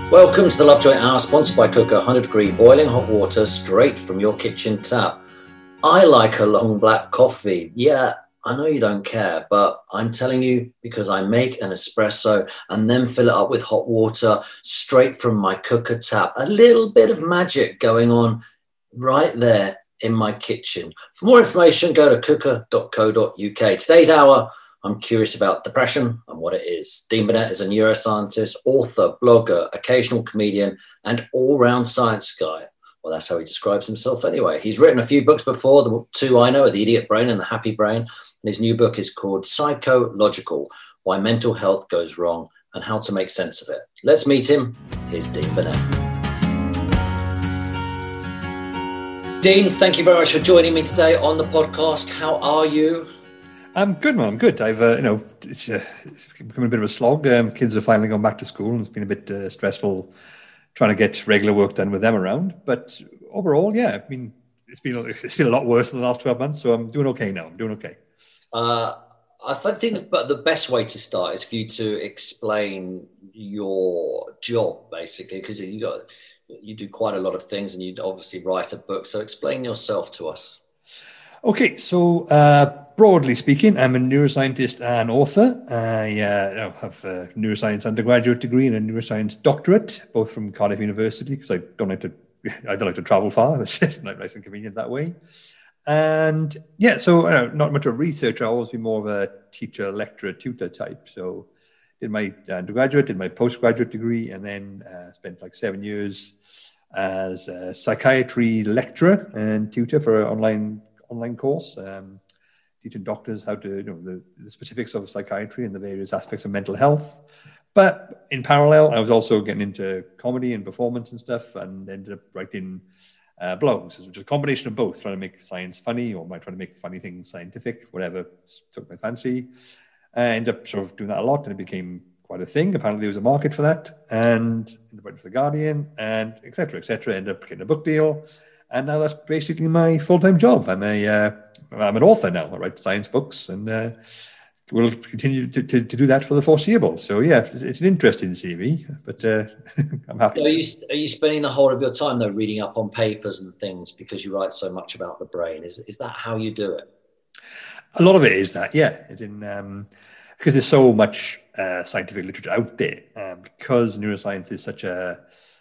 Welcome to the Lovejoy Hour, sponsored by Cooker, 100-degree boiling hot water straight from your kitchen tap. I like a long black coffee. Yeah, I know you don't care, but I'm telling you because I make an espresso and then fill it up with hot water straight from my Cooker tap. A little bit of magic going on right there in my kitchen. For more information, go to cooker.co.uk. Today's hour, I'm curious about depression and what it is. Dean Burnett is a neuroscientist, author, blogger, occasional comedian, and all-round science guy. Well, that's how he describes himself anyway. He's written a few books before. The two I know are The Idiot Brain and The Happy Brain. And his new book is called Psychological: Why Mental Health Goes Wrong and How to Make Sense of It. Let's meet him. Here's Dean Burnett. Dean, thank you very much for joining me today on the podcast. How are you? I'm good, man. I'm good. I've, it's become a bit of a slog. Kids are finally gone back to school, and it's been a bit stressful trying to get regular work done with them around. But overall, yeah, I mean, it's been a lot worse than the last 12 months. So I'm doing okay now. I'm doing okay. I think, but the best way to start is for you to explain your job, basically, because you do quite a lot of things, and you obviously write a book. So explain yourself to us. Okay, so broadly speaking, I'm a neuroscientist and author. I have a neuroscience undergraduate degree and a neuroscience doctorate, both from Cardiff University, because I don't like to travel far. It's just nice and convenient that way. And yeah, so not much of a researcher. I've always been more of a teacher, lecturer, tutor type. So did my undergraduate, did my postgraduate degree, and then spent like 7 years as a psychiatry lecturer and tutor for an online course, teaching doctors how to, the specifics of psychiatry and the various aspects of mental health. But in parallel, I was also getting into comedy and performance and stuff, and ended up writing blogs, which is a combination of both, trying to make science funny or trying to make funny things scientific, whatever took my fancy. I ended up sort of doing that a lot, and it became quite a thing. Apparently there was a market for that, and ended up writing for The Guardian, and et cetera, ended up getting a book deal. And now that's basically my full-time job. I'm an author now. I write science books, and we'll continue to do that for the foreseeable. So yeah, it's an interesting CV, but I'm happy. So are you spending the whole of your time though reading up on papers and things because you write so much about the brain? Is that how you do it? A lot of it is that, yeah. Because there's so much scientific literature out there, because neuroscience is such a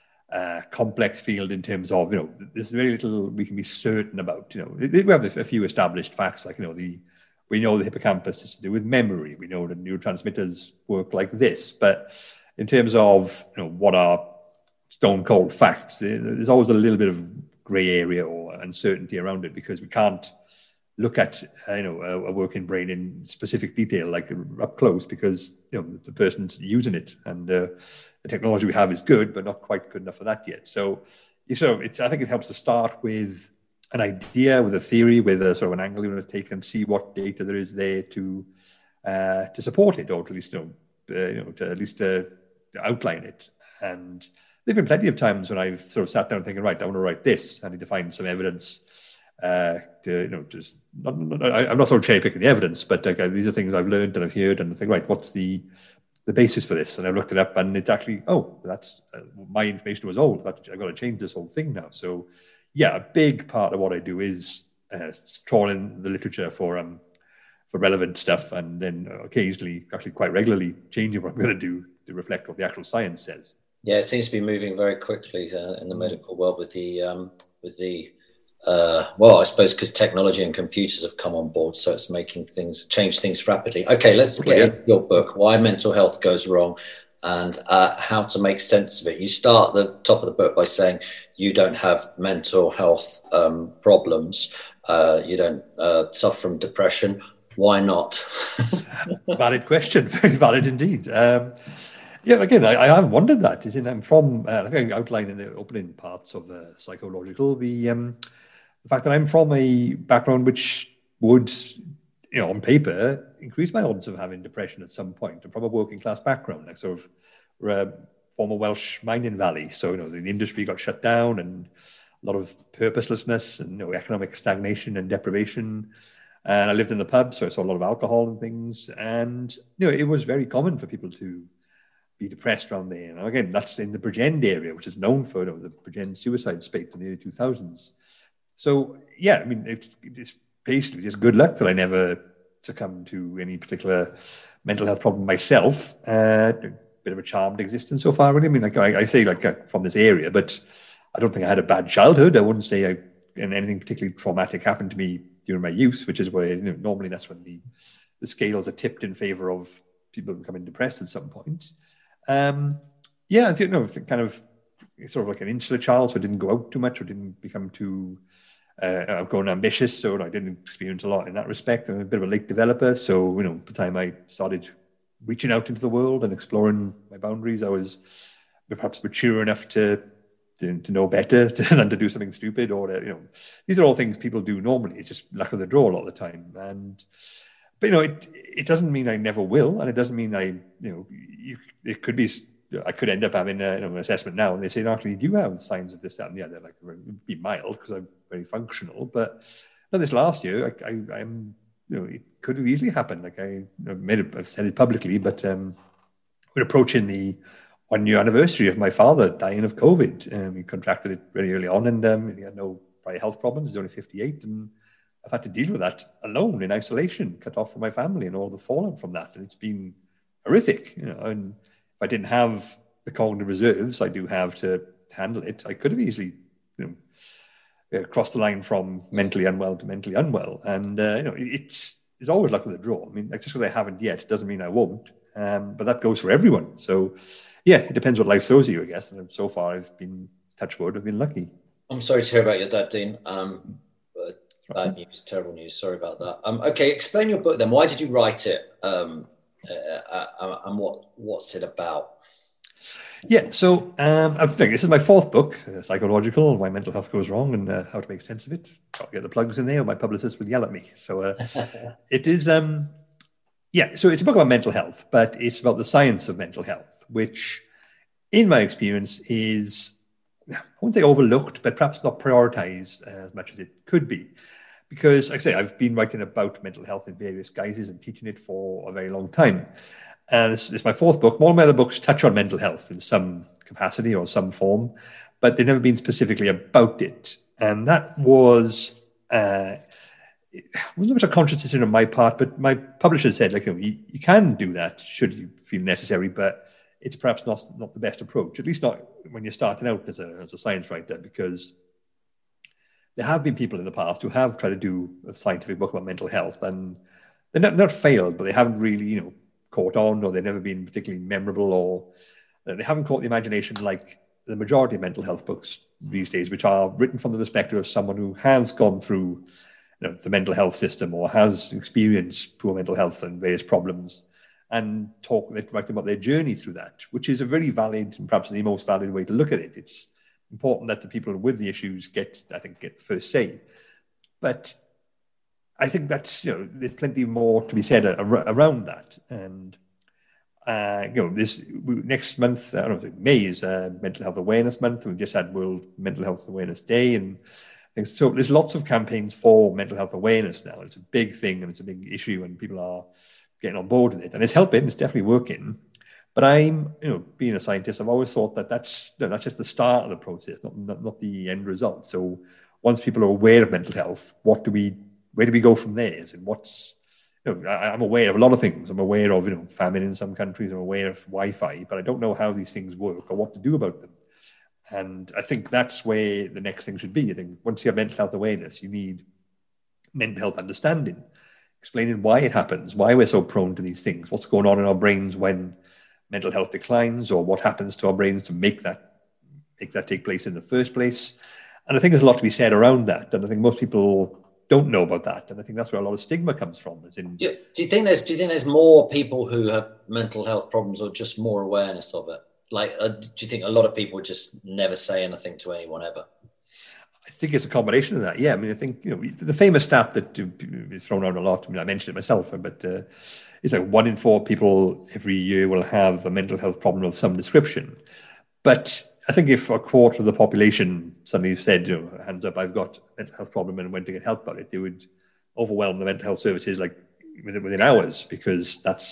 complex field in terms of, there's very little we can be certain about. We have a few established facts, like, we know the hippocampus is to do with memory. We know that neurotransmitters work like this. But in terms of, what are stone cold facts, there's always a little bit of gray area or uncertainty around it, because we can't look at a working brain in specific detail, like up close, because the person's using it, and the technology we have is good, but not quite good enough for that yet. So I think it helps to start with an idea, with a theory, with a sort of an angle you want to take, and see what data there is there to support it, or to at least outline it. And there've been plenty of times when I've sort of sat down thinking, right, I want to write this. I need to find some evidence. I'm not sort of cherry picking the evidence, but these are things I've learned and I've heard, and I think, right, what's the basis for this? And I've looked it up, and it's actually, that's my information was old. I've got to change this whole thing now. So yeah, a big part of what I do is trawling the literature for relevant stuff, and then occasionally, actually quite regularly, changing what I'm going to do to reflect what the actual science says. Yeah, it seems to be moving very quickly in the medical world with I suppose because technology and computers have come on board, so it's change things rapidly. Okay, let's get into your book, Why Mental Health Goes Wrong and How to Make Sense of It. You start at the top of the book by saying you don't have mental health problems. You don't suffer from depression. Why not? Valid question. Very valid indeed. Again, I have wondered that. I'm from, I think I outlined in the opening parts of Psychological, the fact that I'm from a background which would, on paper, increase my odds of having depression at some point. I'm from a working class background, like sort of former Welsh mining valley. So, the industry got shut down, and a lot of purposelessness and economic stagnation and deprivation. And I lived in the pub, so I saw a lot of alcohol and things. And it was very common for people to be depressed around there. And again, that's in the Bridgend area, which is known for the Bridgend suicide spate in the early 2000s. So, yeah, I mean, it's basically just good luck that I never succumbed to any particular mental health problem myself. A bit of a charmed existence so far, really. I mean, like I say, like from this area, but I don't think I had a bad childhood. I wouldn't say anything particularly traumatic happened to me during my youth, which is where normally that's when the scales are tipped in favor of people becoming depressed at some point. Yeah, I think kind of sort of like an insular child, so I didn't go out too much or didn't become too outgoing, ambitious, so I didn't experience a lot in that respect. I'm a bit of a late developer, so by the time I started reaching out into the world and exploring my boundaries, I was perhaps mature enough to know better than to do something stupid, or these are all things people do normally. It's just luck of the draw a lot of the time. But it doesn't mean I never will, and it doesn't mean it could be. I could end up having an assessment now, and they say, actually, do you have signs of this, that, and the other? Like, it would be mild because I'm very functional. But this last year, I'm it could have easily happened. Like I've said it publicly, but we're approaching the 1 year anniversary of my father dying of COVID. He contracted it very early on, and he had no prior health problems. He's only 58, and I've had to deal with that alone in isolation, cut off from my family, and all the fallout from that. And it's been horrific, And if I didn't have the cognitive reserves I do have to handle it, I could have easily, crossed the line from mentally unwell to mentally unwell. And it's always luck of the draw. I mean, like, just because I haven't yet doesn't mean I won't. But that goes for everyone. So, yeah, it depends what life throws you, I guess. And so far, I've been, touch wood, I've been lucky. I'm sorry to hear about your dad, Dean. Bad news, terrible news. Sorry about that. Okay, explain your book then. Why did you write it? And what's it about? Yeah, so this is my fourth book, Psychological, Why Mental Health Goes Wrong and How to Make Sense of It. I'll get the plugs in there, or my publicist will yell at me. So it is, so it's a book about mental health, but it's about the science of mental health, which, in my experience, is, I wouldn't say overlooked, but perhaps not prioritized as much as it could be. Because, like I say, I've been writing about mental health in various guises and teaching it for a very long time. And this is my fourth book. All my other books touch on mental health in some capacity or some form, but they've never been specifically about it. And that was, it wasn't much a conscious decision on my part, but my publisher said, you can do that should you feel necessary, but it's perhaps not the best approach, at least not when you're starting out as a science writer, because there have been people in the past who have tried to do a scientific book about mental health, and they're not failed, but they haven't really, caught on, or they've never been particularly memorable, or they haven't caught the imagination like the majority of mental health books these days, which are written from the perspective of someone who has gone through the mental health system or has experienced poor mental health and various problems, and write about their journey through that, which is a very valid and perhaps the most valid way to look at it. It's important that the people with the issues get first say. But I think that's, there's plenty more to be said around that. And, this next month, I don't know, May is Mental Health Awareness Month. We've just had World Mental Health Awareness Day. And so there's lots of campaigns for mental health awareness now. It's a big thing and it's a big issue, and people are getting on board with it. And it's helping, it's definitely working. But I'm, being a scientist, I've always thought that that's just the start of the process, not the end result. So once people are aware of mental health, where do we go from there? And what's, I'm aware of a lot of things. I'm aware of, famine in some countries. I'm aware of Wi-Fi, but I don't know how these things work or what to do about them. And I think that's where the next thing should be. I think once you have mental health awareness, you need mental health understanding, explaining why it happens, why we're so prone to these things, what's going on in our brains when mental health declines, or what happens to our brains to make that take place in the first place. And I think there's a lot to be said around that. And I think most people don't know about that, and I think that's where a lot of stigma comes from. Do you think there's more people who have mental health problems, or just more awareness of it? Do you think a lot of people just never say anything to anyone ever? I think it's a combination of that. Yeah, I mean, I think the famous stat that is thrown around a lot. I mean, I mentioned it myself, but it's like 1 in 4 people every year will have a mental health problem of some description. But I think if a quarter of the population suddenly said, hands up, I've got a mental health problem and went to get help about it, they would overwhelm the mental health services within hours, because that's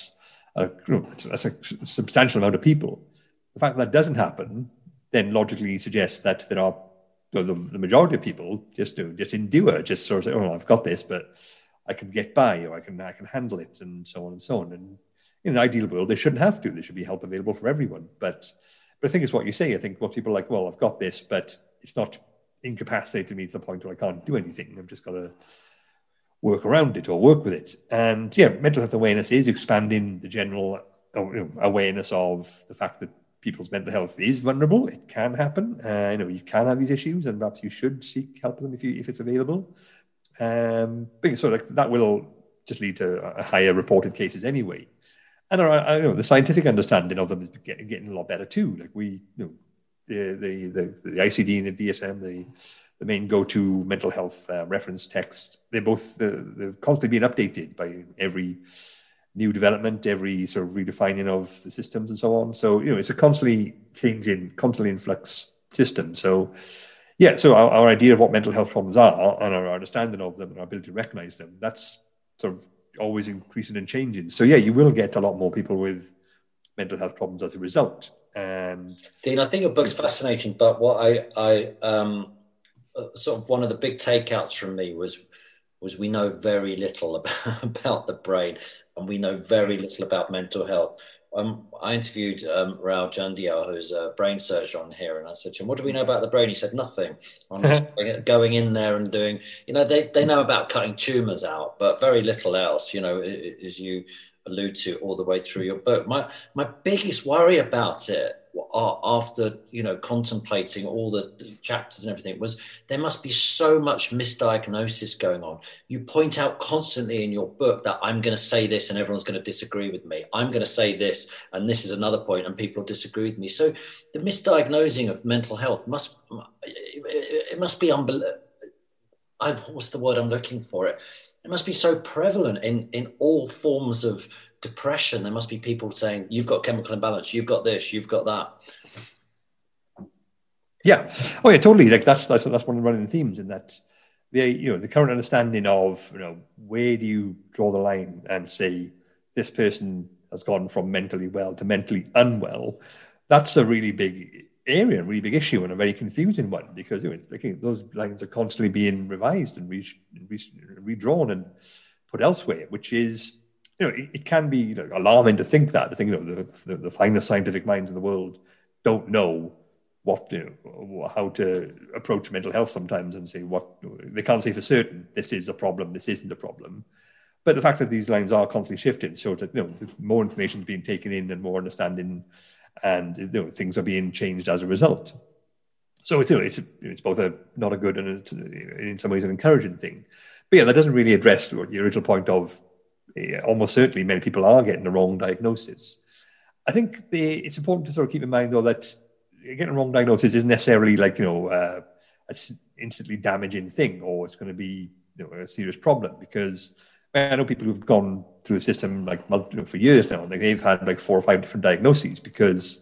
That's a substantial amount of people. The fact that doesn't happen then logically suggests that there are the majority of people just endure, just sort of say, oh, I've got this, but I can get by, or I can handle it, and so on and so on. And in an ideal world, they shouldn't have to. There should be help available for everyone. But I think it's what you say. I think what people are like, well, I've got this, but it's not incapacitated me to the point where I can't do anything. I've just got to work around it or work with it. And yeah, mental health awareness is expanding the general awareness of the fact that people's mental health is vulnerable. It can happen. You can have these issues, and perhaps you should seek help with them if it's available. So that will just lead to a higher reported cases anyway. And the scientific understanding of them is getting a lot better too. Like the ICD and the DSM, the main go-to mental health reference text, they're constantly being updated by every new development, every sort of redefining of the systems and so on. So, it's a constantly changing, constantly in flux system. So, yeah, so our idea of what mental health problems are and our understanding of them and our ability to recognize them, that's sort of always increasing and changing. So, yeah, you will get a lot more people with mental health problems as a result. And Dean, I think your book's fascinating, but what I sort of one of the big takeouts from me was we know very little about the brain, and we know very little about mental health. I interviewed Rao Jandial, who's a brain surgeon on here, and I said to him, what do we know about the brain? He said, nothing. I'm just going in there and doing, they know about cutting tumors out, but very little else, as you allude to all the way through your book. My biggest worry about it, after contemplating all the chapters and everything, was there must be so much misdiagnosis going on. You point out constantly in your book that I'm going to say this and everyone's going to disagree with me. I'm going to say this and this is another point and people disagree with me. So the misdiagnosing of mental health must be unbelievable. What's the word I'm looking for? It must be so prevalent in all forms of depression. There must be people saying, you've got chemical imbalance, you've got this, you've got that. Yeah. Oh yeah, totally. Like that's one of the running themes in that the current understanding of, where do you draw the line and say this person has gone from mentally well to mentally unwell? That's a really big area, a really big issue, and a very confusing one, because those lines are constantly being revised and redrawn and put elsewhere, which is, it can be alarming to think that. I think the finest scientific minds in the world don't know how to approach mental health sometimes, and say they can't say for certain this is a problem, this isn't a problem. But the fact that these lines are constantly shifting, so that more information is being taken in and more understanding, and things are being changed as a result. So it's both not a good and in some ways an encouraging thing. But yeah, that doesn't really address the original point of almost certainly many people are getting the wrong diagnosis. I think it's important to sort of keep in mind, though, that getting a wrong diagnosis isn't necessarily like an instantly damaging thing, or it's going to be a serious problem, because I know people who've gone through the system for years now, and they've had 4 or 5 different diagnoses, because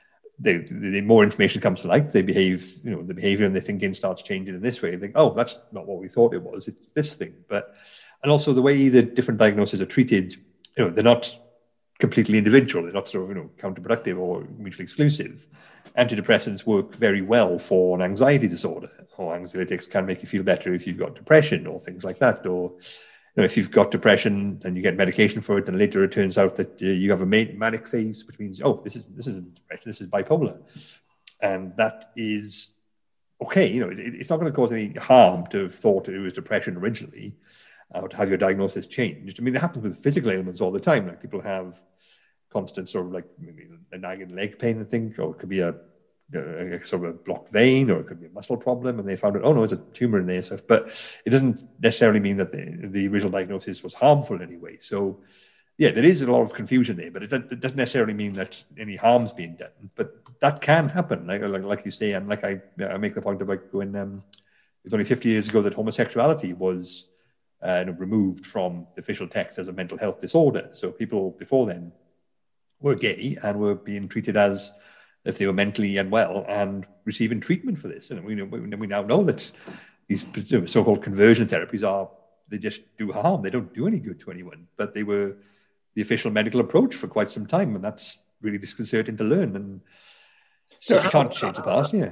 the more information comes to light, they behave, the behavior and the thinking starts changing in this way. They think, oh, that's not what we thought it was, it's this thing. And also the way the different diagnoses are treated, they're not completely individual, they're not sort of counterproductive or mutually exclusive. Antidepressants work very well for an anxiety disorder, or anxiolytics can make you feel better if you've got depression or things like that. Or if you've got depression and you get medication for it, and later it turns out that you have a manic phase, which means, oh, this isn't depression, this is bipolar. And that is okay. It's not going to cause any harm to have thought it was depression originally, or to have your diagnosis changed. I mean, it happens with physical ailments all the time. Like people have constant sort of maybe a nagging leg pain, I think, or it could be a sort of a blocked vein, or it could be a muscle problem, and they found out, oh no, it's a tumor in there. Stuff. But it doesn't necessarily mean that the original diagnosis was harmful anyway. So yeah, there is a lot of confusion there, but it doesn't necessarily mean that any harm's being done. But that can happen, like you say, and like I make the point about when it's only 50 years ago that homosexuality was removed from the official text as a mental health disorder. So people before then were gay and were being treated as if they were mentally unwell and receiving treatment for this. And we now know that these so-called conversion therapies they just do harm. They don't do any good to anyone, but they were the official medical approach for quite some time, and that's really disconcerting to learn. And so you can't change the past, yeah.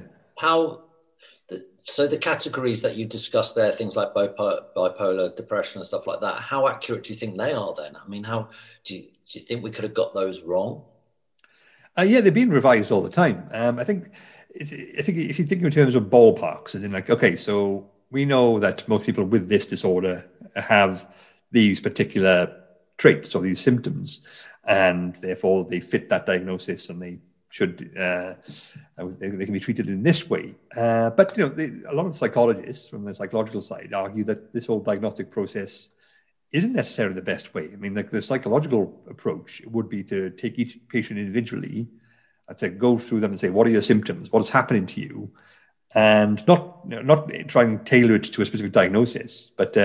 So the categories that you discussed there, things like bipolar, depression, and stuff like that, how accurate do you think they are then? I mean, how do you think we could have got those wrong? Yeah, they're being revised all the time. I think if you think in terms of ballparks, as in like, okay, so we know that most people with this disorder have these particular traits or these symptoms, and therefore they fit that diagnosis, and they should they can be treated in this way. But a lot of psychologists from the psychological side argue that this whole diagnostic process isn't necessarily the best way. I mean, like the psychological approach would be to take each patient individually, I'd say go through them and say, what are your symptoms? What is happening to you? And not try and tailor it to a specific diagnosis, but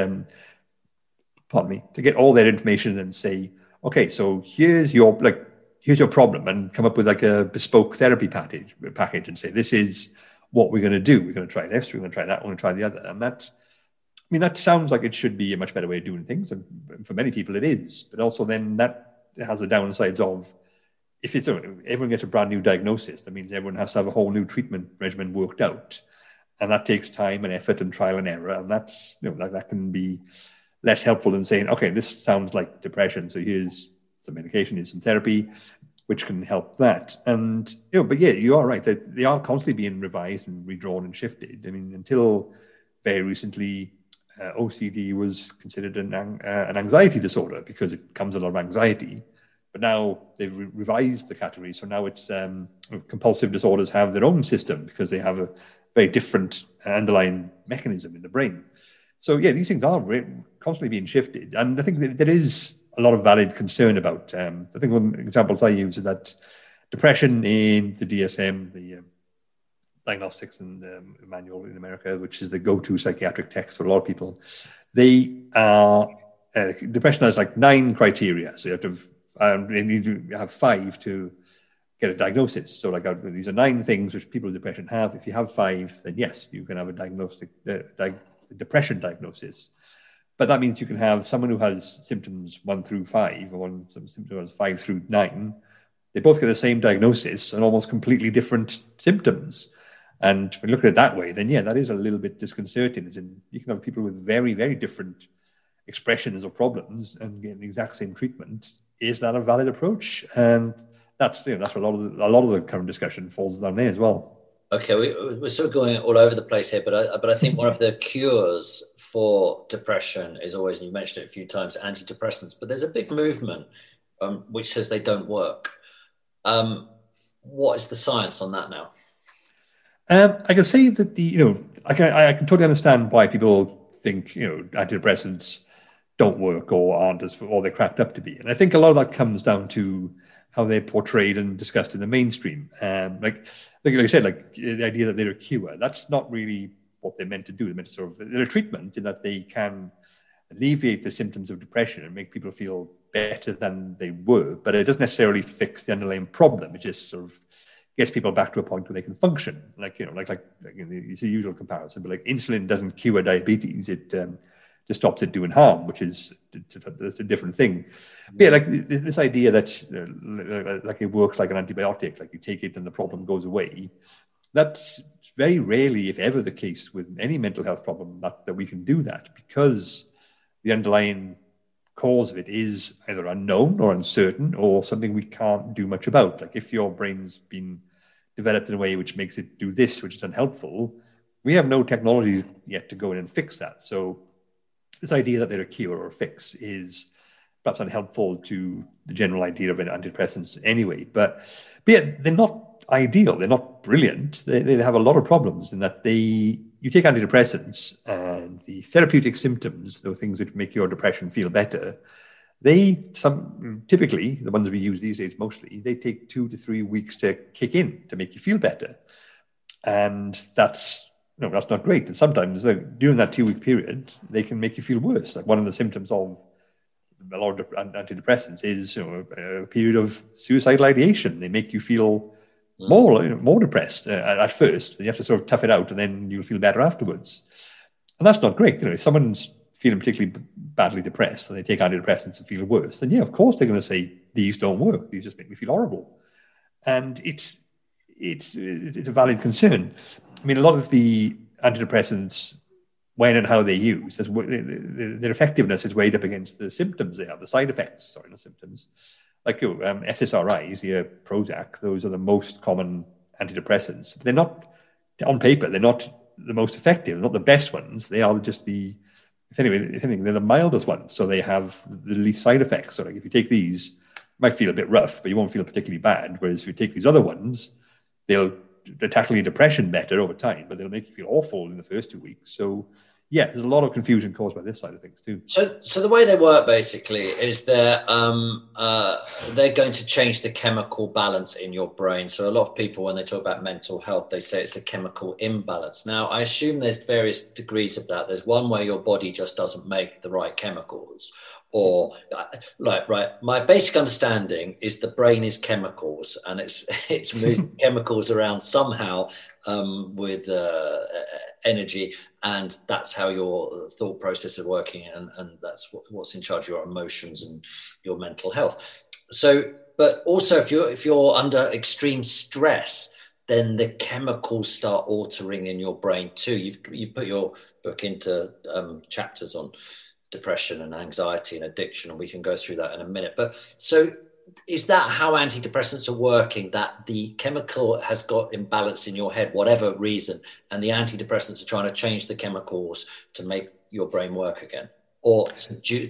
pardon me, to get all that information and then say, okay, so here's your problem, and come up with like a bespoke therapy package and say, this is what we're going to do. We're going to try this, we're going to try that, we're going to try the other. And that sounds like it should be a much better way of doing things. And for many people it is, but also then that has the downsides of, if everyone gets a brand new diagnosis, that means everyone has to have a whole new treatment regimen worked out. And that takes time and effort and trial and error. And that's, that can be less helpful than saying, okay, this sounds like depression, so here's some medication, here's some therapy, which can help that. And, but yeah, you are right. They are constantly being revised and redrawn and shifted. I mean, until very recently, OCD was considered an anxiety disorder because it comes a lot of anxiety. But now they've revised the category. So now it's compulsive disorders have their own system because they have a very different underlying mechanism in the brain. So yeah, these things are constantly being shifted. And I think that there is a lot of valid concern about, I think one examples I use is that depression in the DSM, the Diagnostics and Manual in America, which is the go-to psychiatric text for a lot of people, they are, depression has like 9 criteria. So you have to you need to have 5 to get a diagnosis. So like these are 9 things which people with depression have. If you have 5, then yes, you can have a depression diagnosis. But that means you can have someone who has symptoms 1 through 5, or some symptoms who has 5 through 9. They both get the same diagnosis and almost completely different symptoms. And when you look at it that way, then yeah, that is a little bit disconcerting. As in, you can have people with very, very different expressions of problems and get the exact same treatment. Is that a valid approach? And that's what a lot of the current discussion falls down there as well. Okay, we're sort of going all over the place here, but I think one of the cures for depression is always, and you mentioned it a few times, antidepressants. But there's a big movement which says they don't work. What is the science on that now? I can say that I can totally understand why people think antidepressants don't work or aren't or they're cracked up to be, and I think a lot of that comes down to how they're portrayed and discussed in the mainstream. Like I said, like the idea that they're a cure, that's not really what they're meant to do. They're meant to they're a treatment in that they can alleviate the symptoms of depression and make people feel better than they were, but it doesn't necessarily fix the underlying problem. It just sort of gets people back to a point where they can function. It's a usual comparison, but like insulin doesn't cure diabetes. It just stops it doing harm, which is that's a different thing. But yeah, like this idea that like it works like an antibiotic, like you take it and the problem goes away. That's very rarely, if ever, the case with any mental health problem that we can do that, because the underlying cause of it is either unknown or uncertain or something we can't do much about. Like if your brain's been developed in a way which makes it do this, which is unhelpful, we have no technology yet to go in and fix that. So this idea that they're a cure or a fix is perhaps unhelpful to the general idea of antidepressants anyway. But yeah, they're not ideal. They're not brilliant. They have a lot of problems in that you take antidepressants and the therapeutic symptoms, the things that make your depression feel better, typically, the ones we use these days mostly, they take 2 to 3 weeks to kick in to make you feel better. And that's not great. And sometimes during that 2-week period, they can make you feel worse. Like one of the symptoms of a lot of antidepressants is a period of suicidal ideation. They make you feel more depressed at first. You have to sort of tough it out and then you'll feel better afterwards. And that's not great. If someone's feeling particularly badly depressed and they take antidepressants to feel worse, then yeah, of course they're going to say, these don't work. These just make me feel horrible. And it's a valid concern. I mean, a lot of the antidepressants, when and how they use, their effectiveness is weighed up against the symptoms they have, the side effects, sorry, not symptoms. Like SSRIs, Prozac, those are the most common antidepressants. But they're not, on paper, they're not the most effective, not the best ones. They are just if anything, they're the mildest ones. So they have the least side effects. So like if you take these, it might feel a bit rough, but you won't feel particularly bad. Whereas if you take these other ones, they're tackling your depression better over time, but they'll make you feel awful in the first 2 weeks. So yeah, there's a lot of confusion caused by this side of things too. So the way they work basically is they're going to change the chemical balance in your brain. So a lot of people, when they talk about mental health, they say it's a chemical imbalance. Now, I assume there's various degrees of that. There's one where your body just doesn't make the right chemicals. Or right. My basic understanding is the brain is chemicals, and it's moving chemicals around somehow with energy, and that's how your thought process is working, and that's what's in charge of your emotions and your mental health. So, but also if you're under extreme stress, then the chemicals start altering in your brain too. You've put your book into chapters on depression and anxiety and addiction, and we can go through that in a minute. But so is that how antidepressants are working, that the chemical has got imbalance in your head, whatever reason, and the antidepressants are trying to change the chemicals to make your brain work again? Or subdue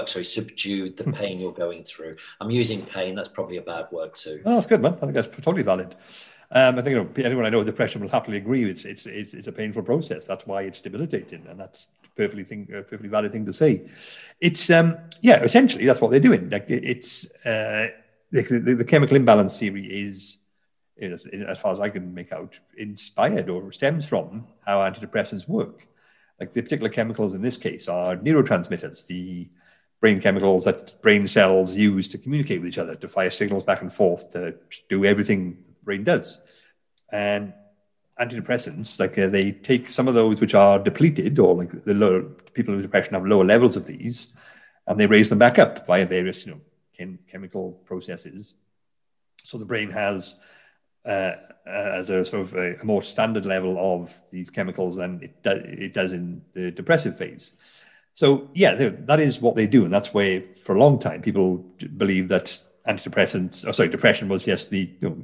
the pain you're going through? I'm using pain, that's probably a bad word too. Oh, that's good, man. I think that's totally valid. I think anyone I know with depression will happily agree it's a painful process. That's why it's debilitating, and that's a perfectly valid thing to say. It's essentially that's what they're doing. Like it's the chemical imbalance theory is, as far as I can make out, inspired or stems from how antidepressants work. Like the particular chemicals in this case are neurotransmitters, the brain chemicals that brain cells use to communicate with each other, to fire signals back and forth, to do everything the brain does. And antidepressants, they take some of those which are depleted, or like people with depression have lower levels of these, and they raise them back up via various chemical processes. So the brain has as a sort of a more standard level of these chemicals than it does in the depressive phase. So yeah, that is what they do, and that's why for a long time people believe that depression was just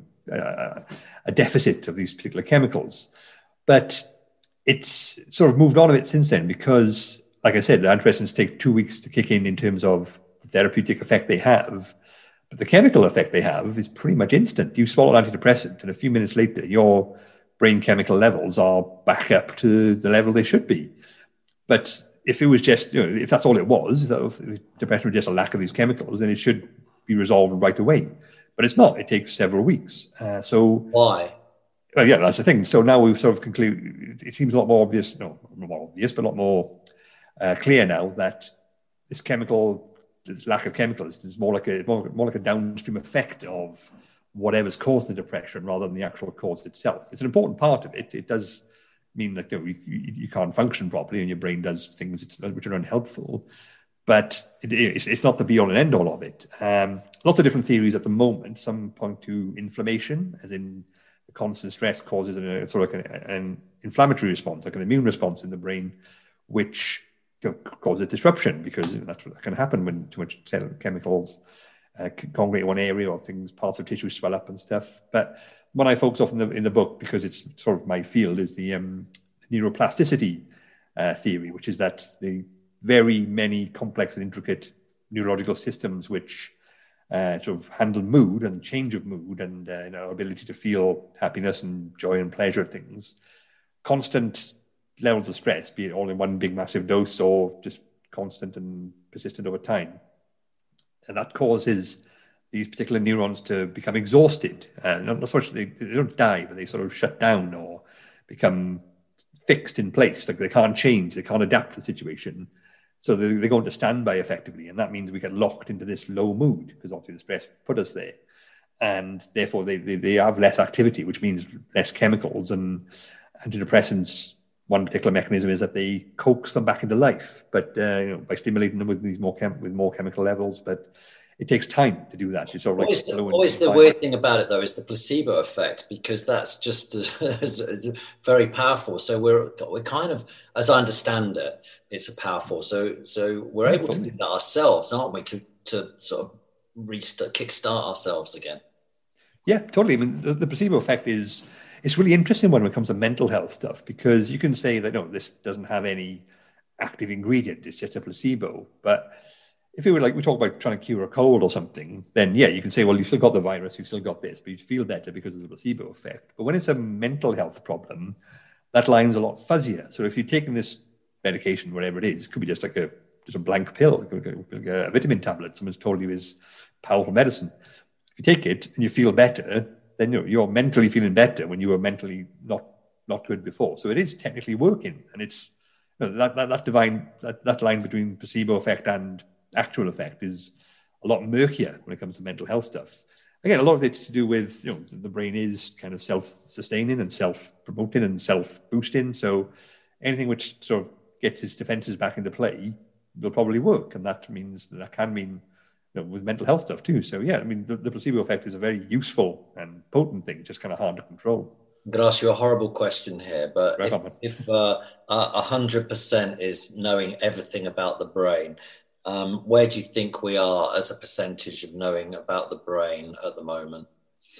a deficit of these particular chemicals. But it's sort of moved on a bit since then because, like I said, the antidepressants take 2 weeks to kick in terms of the therapeutic effect they have. But the chemical effect they have is pretty much instant. You swallow an antidepressant and a few minutes later, your brain chemical levels are back up to the level they should be. But if it was just, if that's all it was, if depression was just a lack of these chemicals, then it should be resolved right away. But it's not. It takes several weeks. So why? Well, yeah, that's the thing. So now we've sort of concluded, it seems a lot more obvious, no, not more obvious, but a lot more clear now that this lack of chemicals is more like a downstream effect of whatever's caused the depression rather than the actual cause itself. It's an important part of it. It does mean that you can't function properly and your brain does things which are unhelpful, but it's not the be-all and end-all of it. Lots of different theories at the moment. Some point to inflammation, as in the constant stress causes an inflammatory response, like an immune response in the brain, which causes disruption, because that's what can happen when too much chemicals congregate in one area, or parts of tissue swell up and stuff. But what I focus on in the book, because it's sort of my field, is the neuroplasticity theory, which is that the very many complex and intricate neurological systems which sort of handle mood and change of mood and our ability to feel happiness and joy and pleasure of things, constant levels of stress, be it all in one big massive dose or just constant and persistent over time, and that causes these particular neurons to become exhausted. Not so much they don't die, but they sort of shut down or become fixed in place. Like they can't change, they can't adapt to the situation. So they go into standby effectively. And that means we get locked into this low mood, because obviously the stress put us there. And therefore they have less activity, which means less chemicals, and antidepressants one particular mechanism is that they coax them back into life, but by stimulating them with these more chemical levels. But it takes time to do that. It's sort of like always the weird thing about it, though, is the placebo effect, because that's just as very powerful. So we're kind of, as I understand it, it's a powerful. So we're able to do that ourselves, aren't we? To sort of kickstart ourselves again. Yeah, totally. I mean, the placebo effect it's really interesting when it comes to mental health stuff, because you can say that, no, this doesn't have any active ingredient. It's just a placebo. But if we talk about trying to cure a cold or something, then yeah, you can say, well, you've still got the virus, you've still got this, but you feel better because of the placebo effect. But when it's a mental health problem, that line's a lot fuzzier. So if you're taking this medication, whatever it is, it could be just like a blank pill, like a vitamin tablet someone's told you is powerful medicine. If you take it and you feel better, then you're mentally feeling better when you were mentally not good before. So it is technically working, and it's that line between placebo effect and actual effect is a lot murkier when it comes to mental health stuff. Again, a lot of it's to do with the brain is kind of self-sustaining and self-promoting and self-boosting. So anything which sort of gets its defenses back into play will probably work, and that can mean with mental health stuff too. So yeah, I mean, the placebo effect is a very useful and potent thing, just kind of hard to control. I'm going to ask you a horrible question here, but if 100% is knowing everything about the brain, where do you think we are as a percentage of knowing about the brain at the moment?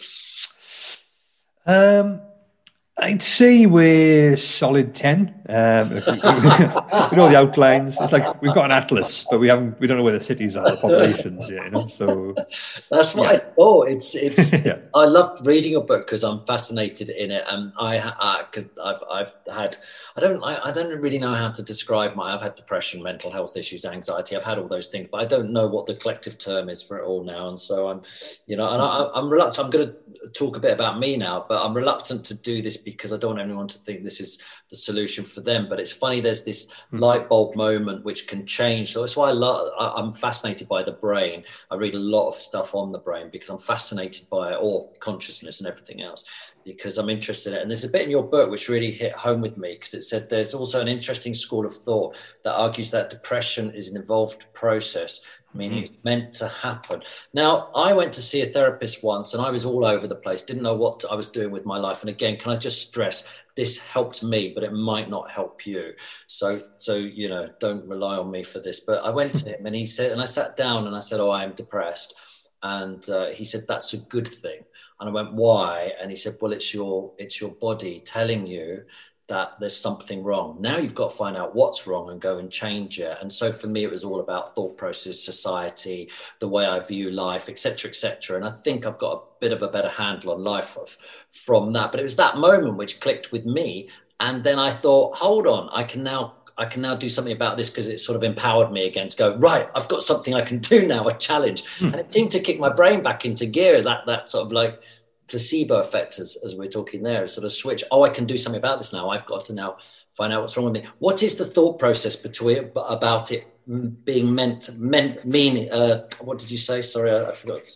I'd say we're solid 10. We know the outlines. It's like we've got an atlas, but we don't know where the cities are, the populations yet, So that's what I thought. It's yeah. I loved reading your book because I'm fascinated in it, and because I've had I don't really know how to describe I've had depression, mental health issues, anxiety. I've had all those things, but I don't know what the collective term is for it all now. And so I'm I'm reluctant. I'm going to talk a bit about me now, but I'm reluctant to do this because I don't want anyone to think this is the solution for them. But it's funny, there's this light bulb moment which can change. So that's why I'm fascinated by the brain. I read a lot of stuff on the brain because I'm fascinated by it, or consciousness and everything else, because I'm interested in it. And there's a bit in your book which really hit home with me, because it said there's also an interesting school of thought that argues that depression is an evolved process, meaning it's meant to happen. Now, I went to see a therapist once and I was all over the place, didn't know what I was doing with my life. And again, can I just stress, this helped me, but it might not help you. So don't rely on me for this. But I went to him and he said, and I sat down and I said, I am depressed. And he said, that's a good thing. And I went, why? And he said, well, it's your body telling you that there's something wrong. Now you've got to find out what's wrong and go and change it. And so for me, it was all about thought process, society, the way I view life, et cetera, et cetera. And I think I've got a bit of a better handle on life from that. But it was that moment which clicked with me. And then I thought, hold on, I can now do something about this, because it sort of empowered me again to go, right, I've got something I can do now, a challenge. And it seemed to kick my brain back into gear, that sort of like placebo effect, as we're talking there, a sort of switch. Oh, I can do something about this now. I've got to now find out what's wrong with me. What is the thought process about it being meaning? What did you say? Sorry, I forgot.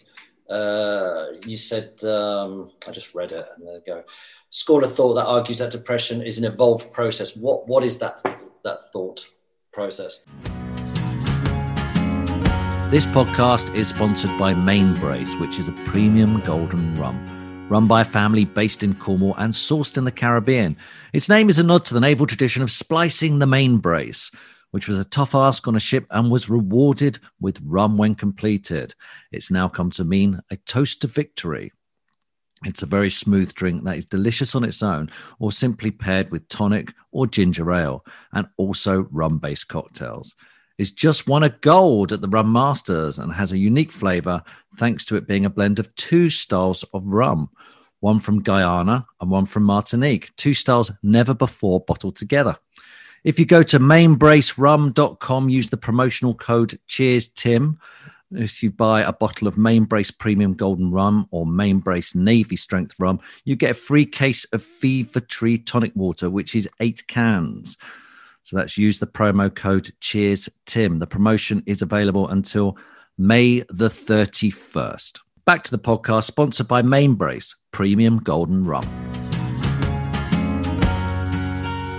You said, I just read it, and there you go. School of thought that argues that depression is an evolved process. What is that thought process? This podcast is sponsored by Mainbrace, which is a premium golden rum. Run by a family based in Cornwall and sourced in the Caribbean. Its name is a nod to the naval tradition of splicing the mainbrace, which was a tough ask on a ship and was rewarded with rum when completed. It's now come to mean a toast to victory. It's a very smooth drink that is delicious on its own, or simply paired with tonic or ginger ale, and also rum-based cocktails. It's just won a gold at the Rum Masters and has a unique flavour thanks to it being a blend of two styles of rum, one from Guyana and one from Martinique, two styles never before bottled together. If you go to mainbracerum.com, use the promotional code CHEERSTIM. If you buy a bottle of Mainbrace Premium Golden Rum or Mainbrace Navy Strength Rum, you get a free case of Fever Tree Tonic Water, which is 8 cans. So that's use the promo code CHEERSTIM. The promotion is available until May the 31st. Back to the podcast, sponsored by Mainbrace Premium Golden Rum.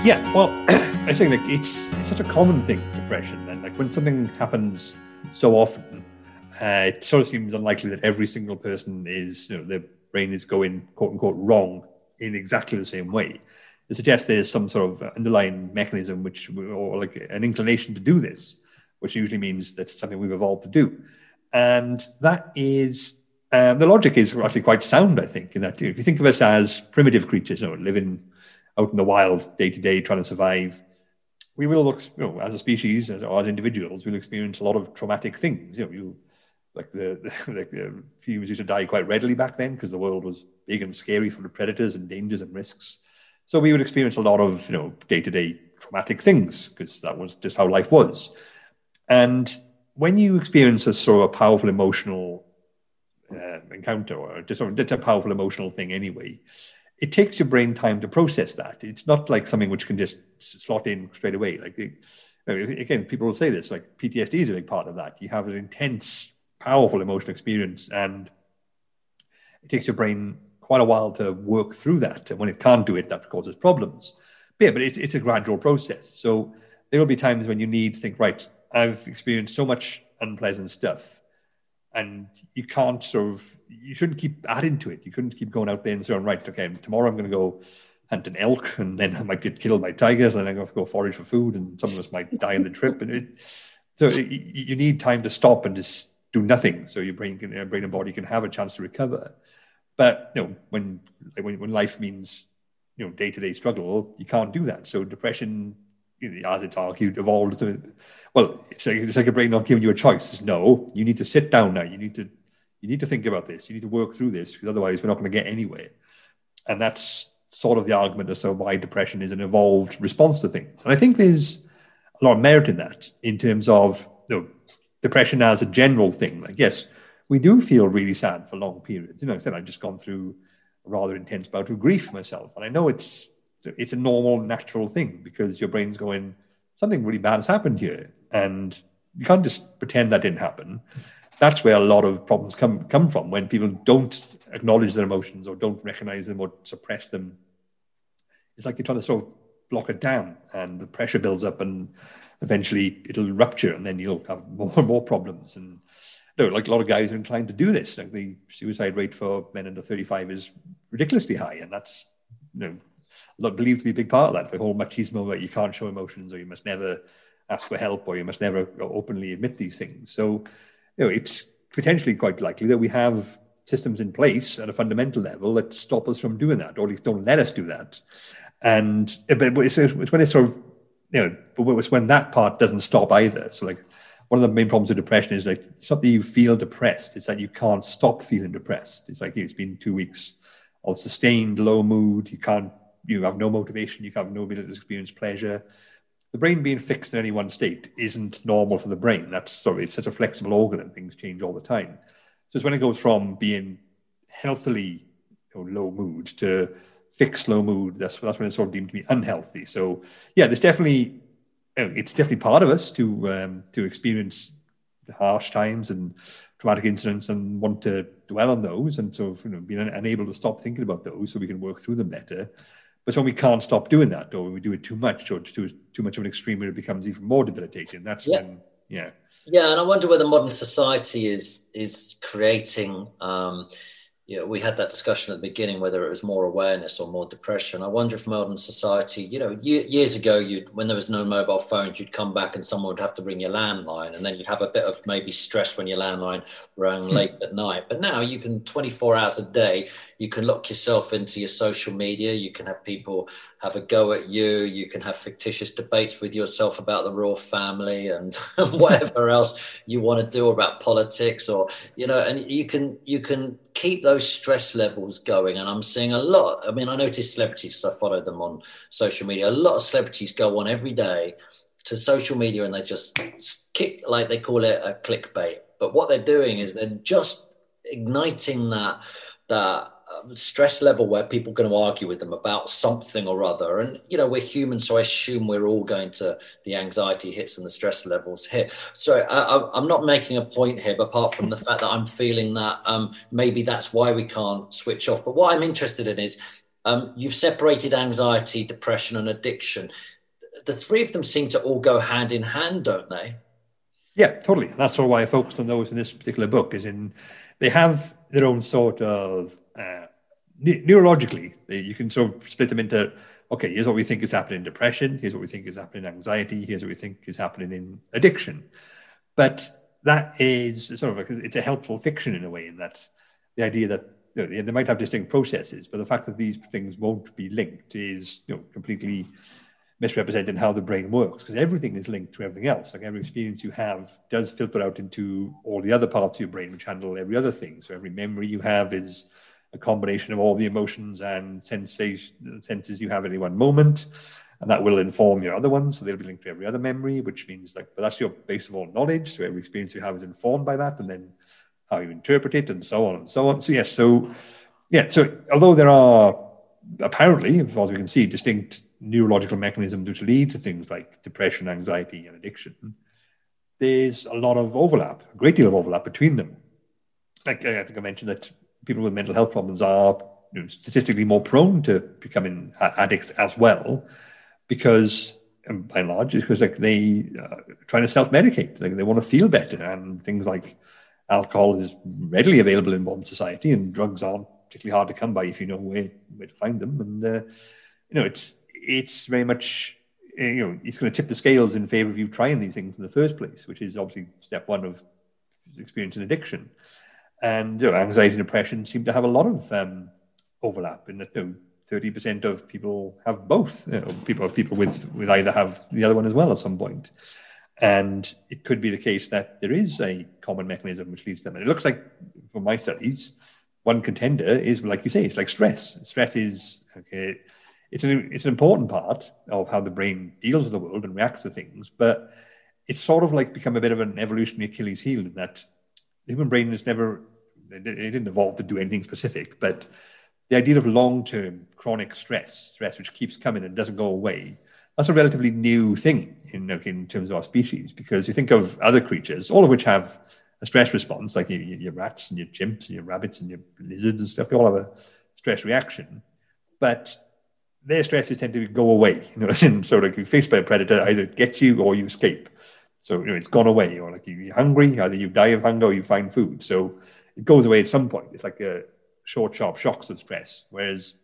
Yeah, well, I think like it's such a common thing, depression, and like when something happens so often, it sort of seems unlikely that every single person is, their brain is going quote unquote wrong in exactly the same way. It suggests there's some sort of underlying mechanism or like an inclination to do this, which usually means that's something we've evolved to do. And that is, the logic is actually quite sound, I think, in that if you think of us as primitive creatures, living out in the wild day to day, trying to survive, we will look, as a species, or as individuals, we'll experience a lot of traumatic things. Like the humans used to die quite readily back then because the world was big and scary, full of predators and dangers and risks. So we would experience a lot of, day to day traumatic things because that was just how life was. And when you experience a sort of a powerful emotional encounter, or just a powerful emotional thing anyway, it takes your brain time to process that. It's not like something which can just slot in straight away. Like, again, people will say this, like PTSD is a big part of that. You have an intense, powerful emotional experience, and it takes your brain quite a while to work through that. And when it can't do it, that causes problems. But it's a gradual process. So there will be times when you need to think, right, I've experienced so much unpleasant stuff, and you shouldn't keep adding to it. You couldn't keep going out there and saying, right, okay, tomorrow I'm going to go hunt an elk, and then I might get killed by tigers, and then I'm going to go forage for food, and some of us might die on the trip. So you need time to stop and just do nothing, so your brain and body can have a chance to recover. But when life means day-to-day struggle, you can't do that. So depression, as it's argued, evolved to, well, it's like a brain not giving you a choice. It's, no, you need to sit down now. You need to think about this. You need to work through this, because otherwise we're not going to get anywhere. And that's sort of the argument as to why depression is an evolved response to things. And I think there's a lot of merit in that, in terms of depression as a general thing. Like, yes, we do feel really sad for long periods. I said I've just gone through a rather intense bout of grief myself, and I know it's a normal, natural thing, because your brain's going, something really bad has happened here, and you can't just pretend that didn't happen. That's where a lot of problems come from, when people don't acknowledge their emotions, or don't recognize them, or suppress them. It's like you're trying to sort of block a dam, and the pressure builds up, and eventually it'll rupture, and then you'll have more and more problems. And like a lot of guys are inclined to do this. Like, the suicide rate for men under 35 is ridiculously high, and that's believed to be a big part of that. The whole machismo, where you can't show emotions, or you must never ask for help, or you must never openly admit these things. So, it's potentially quite likely that we have systems in place at a fundamental level that stop us from doing that, or at least don't let us do that. And but it's when it's sort of, but it's when that part doesn't stop either. So, like, one of the main problems with depression is, like, it's not that you feel depressed, it's that you can't stop feeling depressed. It's like, it's been 2 weeks of sustained low mood. You have no motivation, you have no ability to experience pleasure. The brain being fixed in any one state isn't normal for the brain. It's such a flexible organ, and things change all the time. So it's when it goes from being healthily low mood to fixed low mood, that's when it's sort of deemed to be unhealthy. So yeah, it's definitely part of us to experience harsh times and traumatic incidents, and want to dwell on those, and sort of being unable to stop thinking about those so we can work through them better. But when we can't stop doing that, or when we do it too much, or too much of an extreme where it becomes even more debilitating, that's when. Yeah, and I wonder whether modern society is creating. We had that discussion at the beginning, whether it was more awareness or more depression. I wonder if modern society, years ago, when there was no mobile phones, you'd come back and someone would have to ring your landline, and then you'd have a bit of maybe stress when your landline rang late at night. But now you can, 24 hours a day, you can lock yourself into your social media. You can have people have a go at you. You can have fictitious debates with yourself about the royal family and whatever else you want to do about politics, or, and you can keep those stress levels going. And I'm seeing a lot. I mean, I notice celebrities, because I follow them on social media. A lot of celebrities go on every day to social media, and they just kick, like they call it, a clickbait. But what they're doing is they're just igniting that stress level where people are going to argue with them about something or other. And, we're human, so I assume we're all going to, the anxiety hits and the stress levels hit. So I'm not making a point here, but apart from the fact that I'm feeling that maybe that's why we can't switch off. But what I'm interested in is You've separated anxiety, depression, and addiction. The three of them seem to all go hand in hand, don't they? Yeah, totally. And that's sort of why I focused on those in this particular book, is in they have their own sort of neurologically, you can sort of split them into, okay, here's what we think is happening in depression, here's what we think is happening in anxiety, here's what we think is happening in addiction. But that is sort of it's a helpful fiction in a way, in that the idea that they might have distinct processes, but the fact that these things won't be linked is completely misrepresenting how the brain works, because everything is linked to everything else. Like every experience you have does filter out into all the other parts of your brain which handle every other thing. So every memory you have is a combination of all the emotions and senses you have at any one moment, and that will inform your other ones. So they'll be linked to every other memory, which means but that's your base of all knowledge. So every experience you have is informed by that, and then how you interpret it, and so on and so on. So yes, so although there are apparently, as far as we can see, distinct neurological mechanisms which lead to things like depression, anxiety, and addiction, there's a lot of overlap, a great deal of overlap between them. Like I think I mentioned that people with mental health problems are statistically more prone to becoming addicts as well, because, and by and large, it's because they trying to self-medicate. They want to feel better, and things like alcohol is readily available in modern society, and drugs aren't particularly hard to come by if you know where to find them. And it's very much it's going to tip the scales in favor of you trying these things in the first place, which is obviously step one of experiencing addiction. And anxiety and depression seem to have a lot of overlap in that 30% of people have both. People with either have the other one as well at some point. And it could be the case that there is a common mechanism which leads to them. And it looks like, from my studies, one contender is, like you say, it's like stress. Stress is, it's an important part of how the brain deals with the world and reacts to things, but it's sort of like become a bit of an evolutionary Achilles heel, in that the human brain is it didn't evolve to do anything specific, but the idea of long-term chronic stress which keeps coming and doesn't go away, that's a relatively new thing in terms of our species, because you think of other creatures, all of which have a stress response, like your rats and your chimps and your rabbits and your lizards and stuff. They all have a stress reaction, but their stresses tend to go away. So like you're faced by a predator, either it gets you or you escape. So it's gone away, or like you're hungry, either you die of hunger or you find food. So it goes away at some point. It's like a short, sharp shocks of stress, whereas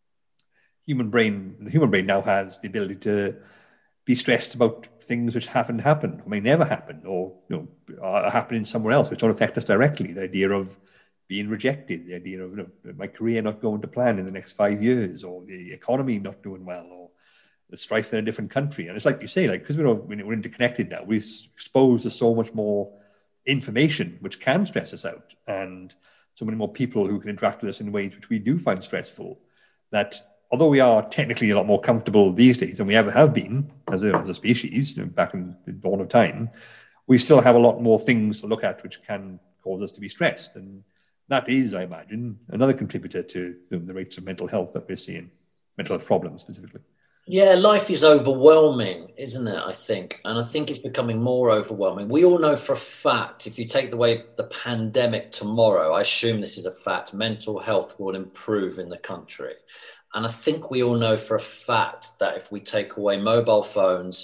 the human brain now has the ability to be stressed about things which haven't happened, or may never happen, or are happening somewhere else, which don't affect us directly. The idea of being rejected, the idea of my career not going to plan in the next 5 years, or the economy not doing well, or the strife in a different country. And it's like you say, because we're interconnected now, we're exposed to so much more information which can stress us out, and so many more people who can interact with us in ways which we do find stressful, that although we are technically a lot more comfortable these days than we ever have been as a species back in the dawn of time, we still have a lot more things to look at which can cause us to be stressed. And that is, I imagine, another contributor to the rates of mental health that we're seeing, mental health problems specifically. Yeah, life is overwhelming, isn't it, I think? And I think it's becoming more overwhelming. We all know for a fact, if you take away the pandemic tomorrow, I assume this is a fact, mental health will improve in the country. And I think we all know for a fact that if we take away mobile phones,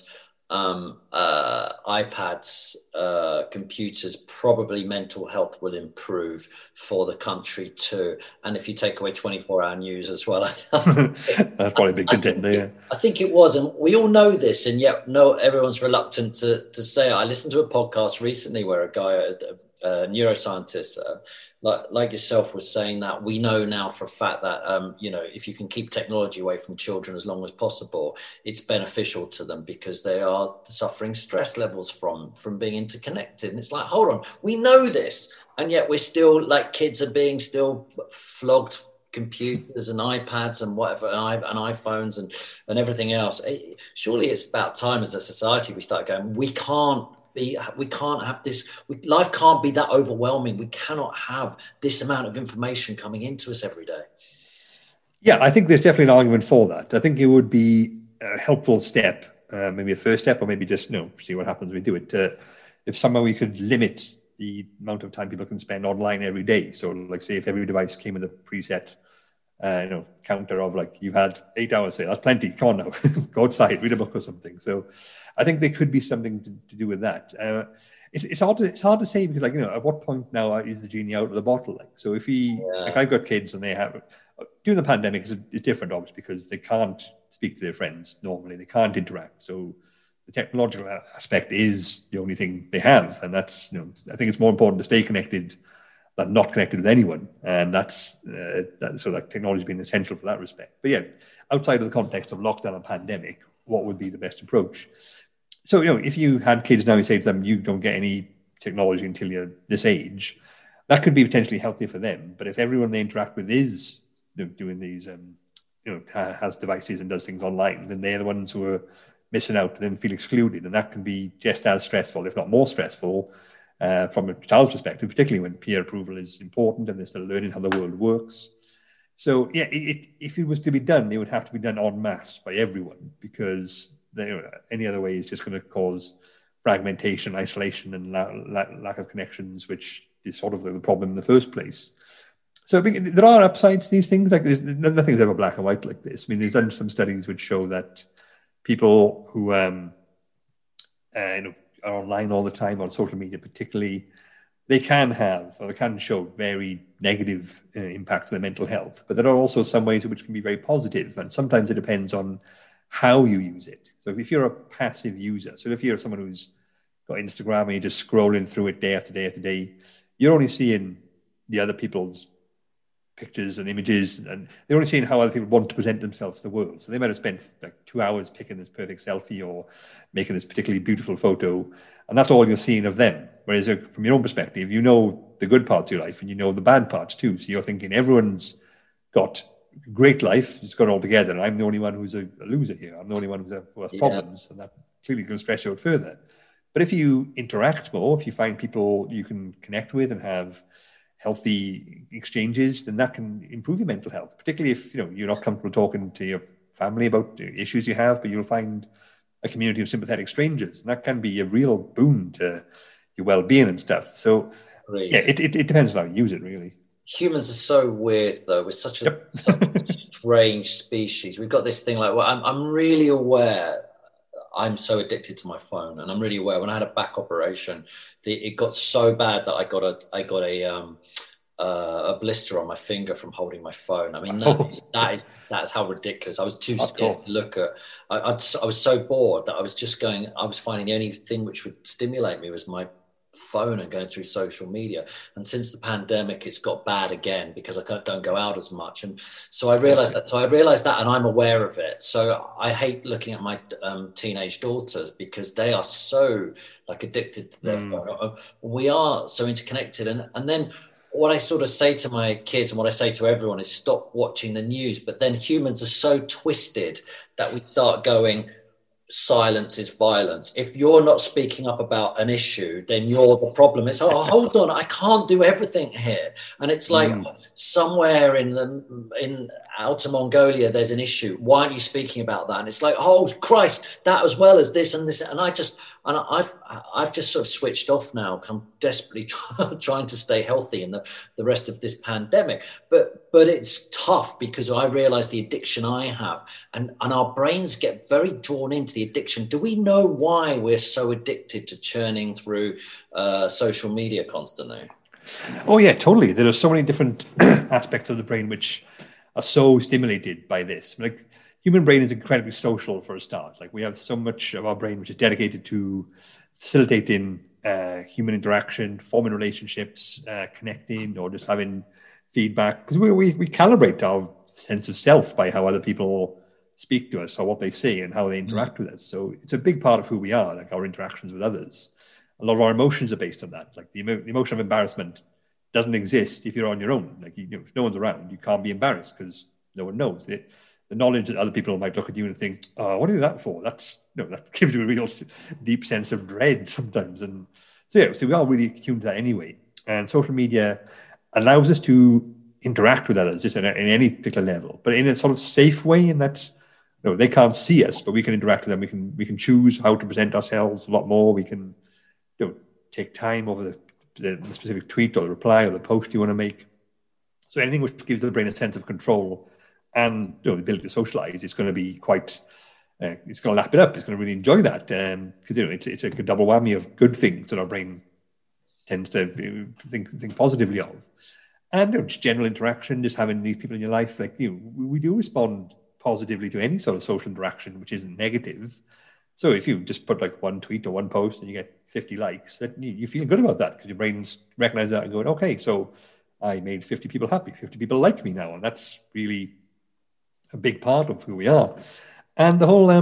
iPads, computers, probably mental health will improve for the country too. And if you take away 24-hour news as well, that's probably a big contender. Yeah, I think it was, and we all know this, and yet everyone's reluctant to say it. I listened to a podcast recently where a guy, a neuroscientist, like yourself, was saying that we know now for a fact that if you can keep technology away from children as long as possible, it's beneficial to them, because they are suffering stress levels from being interconnected. And it's like, hold on, we know this, and yet we're still, like, kids are being still flogged computers and iPads and whatever, and iPhones and everything else. Surely it's about time as a society we start going, we can't have this, life can't be that overwhelming. We cannot have this amount of information coming into us every day. Yeah, I think there's definitely an argument for that. I think it would be a helpful step, maybe a first step, or maybe just see what happens when we do it. If somehow we could limit the amount of time people can spend online every day. So like, say, if every device came with a preset counter of like, you've had 8 hours today, that's plenty, come on now, go outside, read a book or something. So I think there could be something to do with that. It's hard to say, because at what point now is the genie out of the bottle? Like, so if I've got kids and they have, during the pandemic it's different obviously, because they can't speak to their friends normally, they can't interact. So the technological aspect is the only thing they have, and that's I think it's more important to stay connected than not connected with anyone, and that's so that technology has been essential for that respect. But yeah, outside of the context of lockdown and pandemic, what would be the best approach? So if you had kids now, you say to them, you don't get any technology until you're this age, that could be potentially healthier for them. But if everyone they interact with is doing these has devices and does things online, then they're the ones who are missing out and then feel excluded, and that can be just as stressful, if not more stressful, from a child's perspective, particularly when peer approval is important and they're still learning how the world works. So yeah, if it was to be done, it would have to be done en masse by everyone, because any other way is just going to cause fragmentation, isolation, and lack of connections, which is sort of the problem in the first place. So there are upsides to these things. Like, nothing's ever black and white like this. I mean, they've done some studies which show that people who are online all the time, on social media particularly, they can show very negative impacts on their mental health. But there are also some ways in which can be very positive, and sometimes it depends on how you use it. So if you're a passive user, so if you're someone who's got Instagram and you're just scrolling through it day after day after day, you're only seeing the other people's pictures and images, and they're only seeing how other people want to present themselves to the world. So they might have spent like 2 hours picking this perfect selfie or making this particularly beautiful photo, and that's all you're seeing of them. Whereas from your own perspective, you know the good parts of your life and you know the bad parts too. So you're thinking everyone's got a great life, it's got it all together, and I'm the only one who's a loser here. I'm the only one who has problems, and that clearly can stress you out further. But if you interact more, if you find people you can connect with and have healthy exchanges, then that can improve your mental health, particularly if you're not comfortable talking to your family about issues you have, but you'll find a community of sympathetic strangers, and that can be a real boon to your well-being and stuff. So yeah, it depends on how you use it, really. Humans are so weird, though. We're such a strange species. We've got this thing like, well, I'm really aware I'm so addicted to my phone, and I'm really aware when I had a back operation, it got so bad that I got a blister on my finger from holding my phone. I mean, that's how ridiculous. I was too scared to look at. I was so bored that I was finding the only thing which would stimulate me was my phone and going through social media. And since the pandemic, it's got bad again because I don't go out as much. And so I realized that, and I'm aware of it. So I hate looking at my teenage daughters, because they are so addicted to their phone. We are so interconnected. And then what I sort of say to my kids and what I say to everyone is stop watching the news. But then humans are so twisted that we start going, silence is violence. If you're not speaking up about an issue, then you're the problem. It's, oh, hold on, I can't do everything here. And it's like somewhere in Outer Mongolia, there's an issue. Why aren't you speaking about that? And it's like, oh Christ, that as well as this and this. And I've just sort of switched off now. I'm desperately trying to stay healthy in the rest of this pandemic. But it's tough, because I realize the addiction I have, and our brains get very drawn into the addiction. Do we know why we're so addicted to churning through social media constantly? Oh yeah, totally. There are so many different aspects of the brain which are so stimulated by this. Like, human brain is incredibly social for a start. Like, we have so much of our brain which is dedicated to facilitating human interaction, forming relationships, connecting, or just having feedback. Because we calibrate our sense of self by how other people speak to us or what they say and how they interact with us. So it's a big part of who we are, like our interactions with others. A lot of our emotions are based on that. Like the emotion of embarrassment doesn't exist if you're on your own. Like, if no one's around, you can't be embarrassed because no one knows. The knowledge that other people might look at you and think, "Oh, what are you that for?" That gives you a real deep sense of dread sometimes. And so we are really attuned to that anyway. And social media allows us to interact with others just in any particular level, but in a sort of safe way, in that they can't see us, but we can interact with them. We can choose how to present ourselves a lot more. We can take time over the specific tweet or the reply or the post you want to make. So anything which gives the brain a sense of control and the ability to socialize is going to be quite, it's going to lap it up. It's going to really enjoy that because it's a double whammy of good things that our brain tends to think positively of. And just general interaction, just having these people in your life, like we do respond positively to any sort of social interaction which isn't negative. So if you just put like one tweet or one post and you get 50 likes, that you feel good about that because your brain's recognize that and going, okay, so I made 50 people happy, 50 people like me now, and that's really a big part of who we are. And the whole,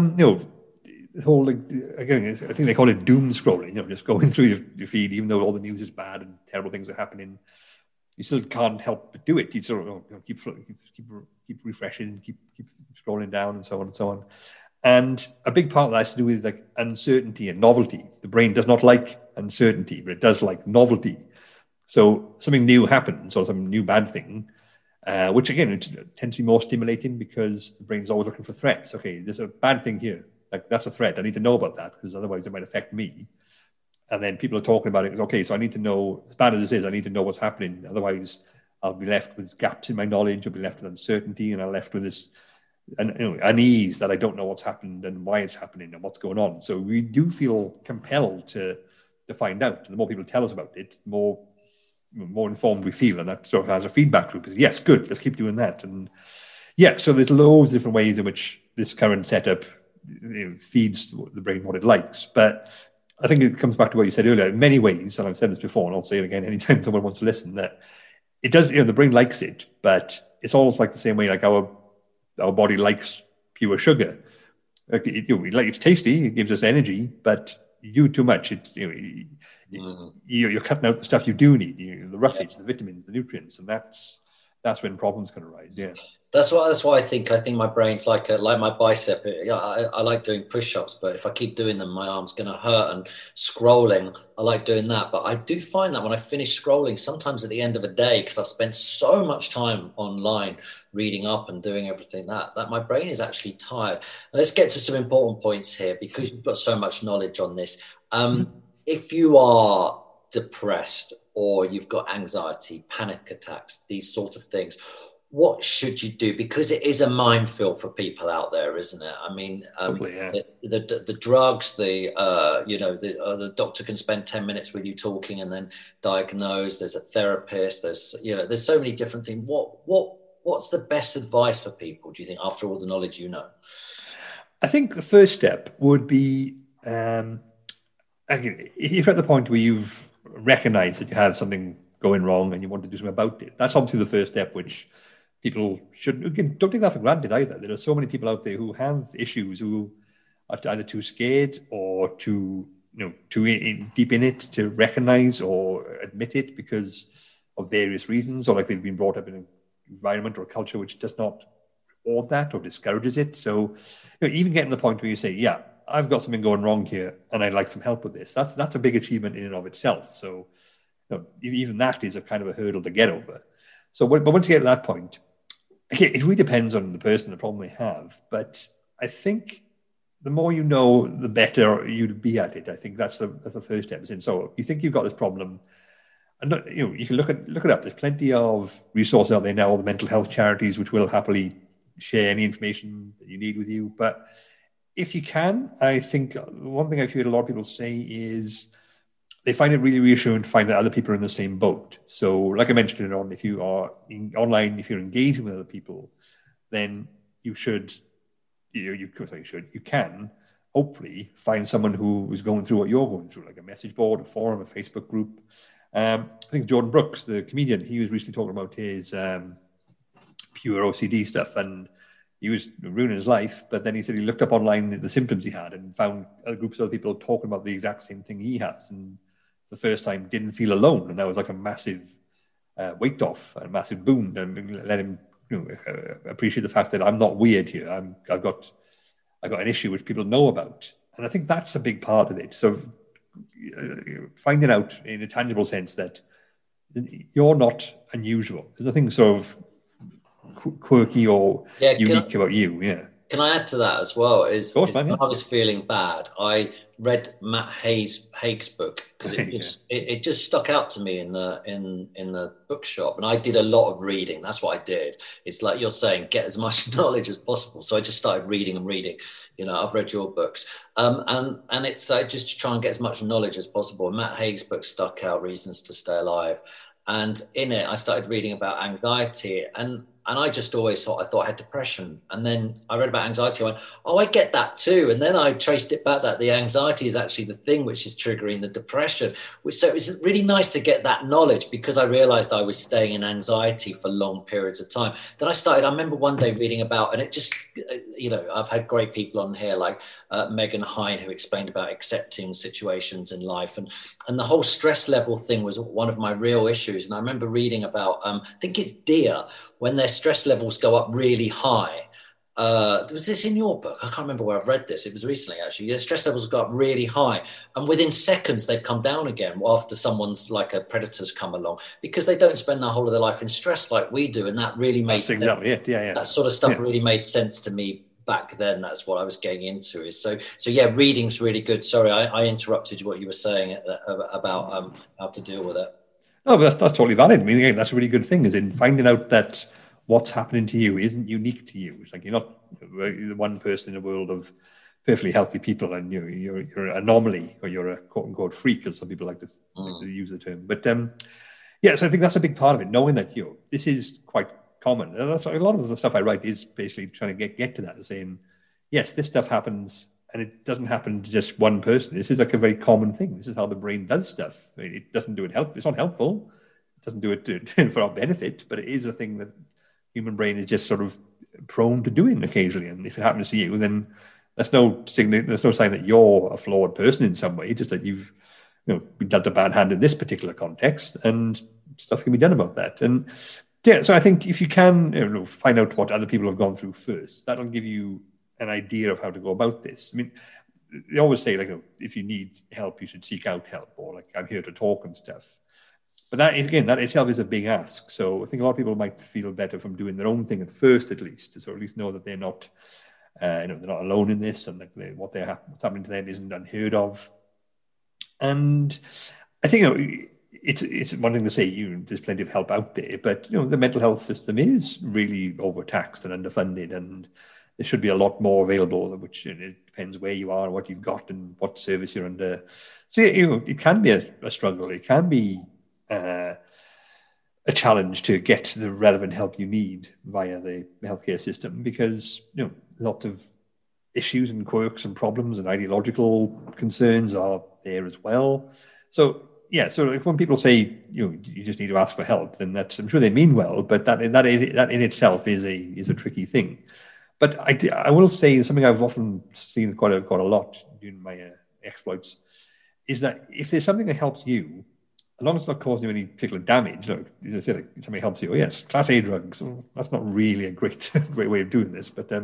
again, I think they call it doom scrolling. Just going through your feed, even though all the news is bad and terrible things are happening, you still can't help but do it. You sort of keep refreshing, keep scrolling down, and so on and so on. And a big part of that has to do with like uncertainty and novelty. The brain does not like uncertainty, but it does like novelty. So something new happens, or some new bad thing, which again it tends to be more stimulating because the brain's always looking for threats. Okay, there's a bad thing here. Like that's a threat. I need to know about that because otherwise it might affect me. And then people are talking about it. Okay, so I need to know, as bad as this is, I need to know what's happening. Otherwise, I'll be left with gaps in my knowledge. I'll be left with uncertainty, and I'm left with this unease that I don't know what's happened and why it's happening and what's going on. So we do feel compelled to find out. And the more people tell us about it, the more informed we feel, and that sort of has a feedback loop. Yes, good, let's keep doing that. And yeah, so there's loads of different ways in which this current setup feeds the brain what it likes. But I think it comes back to what you said earlier. In many ways, and I've said this before, and I'll say it again anytime someone wants to listen, that it does, the brain likes it, but it's almost like the same way like our body likes pure sugar. Like it's tasty, it gives us energy, but you do too much, you're cutting out the stuff you do need, the roughage, the vitamins, the nutrients, and that's when problems can arise. Yeah. That's why I think my brain's like my bicep. I like doing push-ups, but if I keep doing them, my arm's going to hurt. And scrolling, I like doing that. But I do find that when I finish scrolling, sometimes at the end of a day, because I've spent so much time online reading up and doing everything that my brain is actually tired. Let's get to some important points here because you've got so much knowledge on this. If you are depressed or you've got anxiety, panic attacks, these sort of things, what should you do? Because it is a minefield for people out there, isn't it? I mean, totally, yeah. the drugs, the doctor can spend 10 minutes with you talking and then diagnose. There's a therapist. There's so many different things. What's the best advice for people, do you think, after all the knowledge you know? I think the first step would be, if you're at the point where you've recognized that you have something going wrong and you want to do something about it, that's obviously the first step, which people don't take that for granted either. There are so many people out there who have issues, who are either too scared or too deep in it to recognize or admit it because of various reasons, or like they've been brought up in an environment or a culture which does not reward that or discourages it. So even getting to the point where you say, yeah, I've got something going wrong here and I'd like some help with this, that's a big achievement in and of itself. So even that is a kind of a hurdle to get over. So but once you get to that point, okay, it really depends on the person, the problem they have. But I think the more you know, the better you'd be at it. I think that's the first step. So you think you've got this problem, and you can look it up. There's plenty of resources out there now, all the mental health charities, which will happily share any information that you need with you. But if you can, I think one thing I've heard a lot of people say is they find it really reassuring to find that other people are in the same boat. So like I mentioned earlier on, if you are online, if you're engaging with other people, then you can hopefully find someone who is going through what you're going through, like a message board, a forum, a Facebook group. I think Jordan Brooks, the comedian, he was recently talking about his pure OCD stuff, and he was ruining his life. But then he said he looked up online the symptoms he had and found other groups of other people talking about the exact same thing he has. And the first time didn't feel alone. And that was like a massive weight off, a massive boon, and let him appreciate the fact that I'm not weird here. I've got an issue which people know about. And I think that's a big part of it. So finding out in a tangible sense that you're not unusual. There's nothing sort of quirky or unique about you. Yeah. Can I add to that as well? Of course, man, When I was feeling bad, I read Matt Haig's book because it just stuck out to me in the bookshop, and I did a lot of reading. That's what I did. It's like you're saying, get as much knowledge as possible. So I just started reading and reading. You know, I've read your books, and it's just to try and get as much knowledge as possible. Matt Haig's book stuck out, Reasons to Stay Alive, and in it, I started reading about anxiety and I just always thought I had depression. And then I read about anxiety. I went, oh, I get that too. And then I traced it back that the anxiety is actually the thing which is triggering the depression. So it was really nice to get that knowledge because I realized I was staying in anxiety for long periods of time. Then I remember one day reading about, and it just, you know, I've had great people on here like Megan Hine who explained about accepting situations in life. And the whole stress level thing was one of my real issues. And I remember reading about, I think it's deer, when their stress levels go up really high. Was this in your book? I can't remember where I've read this. It was recently, actually. Their stress levels go up really high. And within seconds, they've come down again after someone's like a predator's come along because they don't spend the whole of their life in stress like we do. And that really made sense. Exactly it. Yeah. That sort of stuff really made sense to me back then. That's what I was getting into. So yeah, reading's really good. Sorry, I interrupted what you were saying about how to deal with it. No, but that's totally valid. I mean, again, that's a really good thing, is in finding out that what's happening to you isn't unique to you. It's like you're not the one person in a world of perfectly healthy people, and you're an anomaly, or you're a quote unquote freak, as some people like to use the term. But yeah, so I think that's a big part of it, knowing that this is quite common. And that's a lot of the stuff I write is basically trying to get to that, saying, yes, this stuff happens. And it doesn't happen to just one person. This is like a very common thing. This is how the brain does stuff. I mean, it doesn't do it it's not helpful. It doesn't do it for our benefit, but it is a thing that human brain is just sort of prone to doing occasionally. And if it happens to you, then there's no sign that you're a flawed person in some way. Just that you've been dealt a bad hand in this particular context, and stuff can be done about that. And yeah, so I think if you can find out what other people have gone through first, that'll give you an idea of how to go about this. I mean, they always say, like, if you need help, you should seek out help, or like, I'm here to talk and stuff. But that itself is a big ask. So I think a lot of people might feel better from doing their own thing at first, at least, to sort of at least know that they're not, they're not alone in this, and that what's happening to them isn't unheard of. And I think it's one thing to say there's plenty of help out there, but the mental health system is really overtaxed and underfunded, and there should be a lot more available, which it depends where you are, what you've got, and what service you're under. So it can be a struggle. It can be a challenge to get the relevant help you need via the healthcare system, because lots of issues and quirks and problems and ideological concerns are there as well. So yeah, so when people say you just need to ask for help, then I'm sure they mean well, but that in itself is a tricky thing. But I will say something I've often seen quite a lot during my exploits is that if there's something that helps you, as long as it's not causing you any particular damage, as I said, like, something helps you. Yes, Class A drugs, that's not really a great way of doing this. But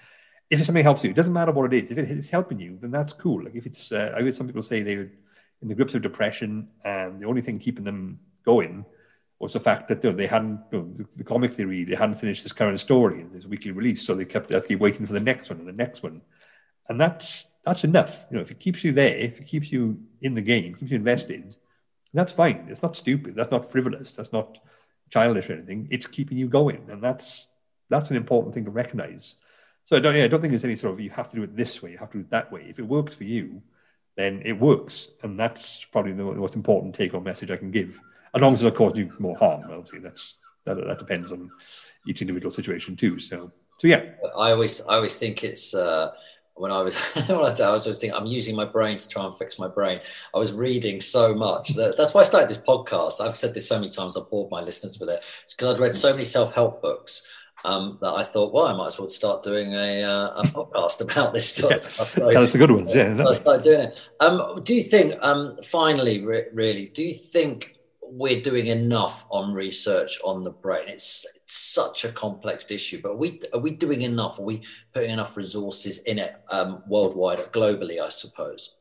if something helps you, it doesn't matter what it is. If it's helping you, then that's cool. Like if it's, I heard some people say they were in the grips of depression, and the only thing keeping them going was the fact that they hadn't, the comic they read, they hadn't finished this current story, and there's a weekly release, so they kept waiting for the next one and the next one. And that's enough. If it keeps you there, if it keeps you in the game, keeps you invested, that's fine. It's not stupid. That's not frivolous. That's not childish or anything. It's keeping you going. And that's an important thing to recognize. So I don't think there's any sort of, you have to do it this way, you have to do it that way. If it works for you, then it works. And that's probably the most important take-home message I can give. As long as it doesn't cause you more harm, obviously, that depends on each individual situation too. So yeah. I always think it's when I was thinking I'm using my brain to try and fix my brain. I was reading so much that's why I started this podcast. I've said this so many times, I've bored my listeners with it. It's because I'd read so many self-help books that I thought, well, I might as well start doing a podcast about this stuff. Yeah. Tell us the good ones. Yeah, exactly. I started doing it. Do you think, finally, really, do you think we're doing enough on research on the brain? It's such a complex issue, but are we doing enough? Are we putting enough resources in it worldwide, globally, I suppose?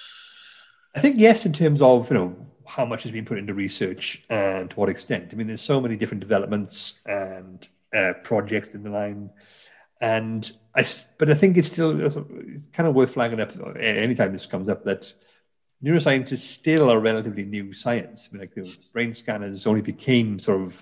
I think yes, in terms of how much has been put into research and to what extent. I mean, there's so many different developments and projects in the line. But I think it's still kind of worth flagging up anytime this comes up that neuroscience is still a relatively new science. I mean, like the brain scanners only became sort of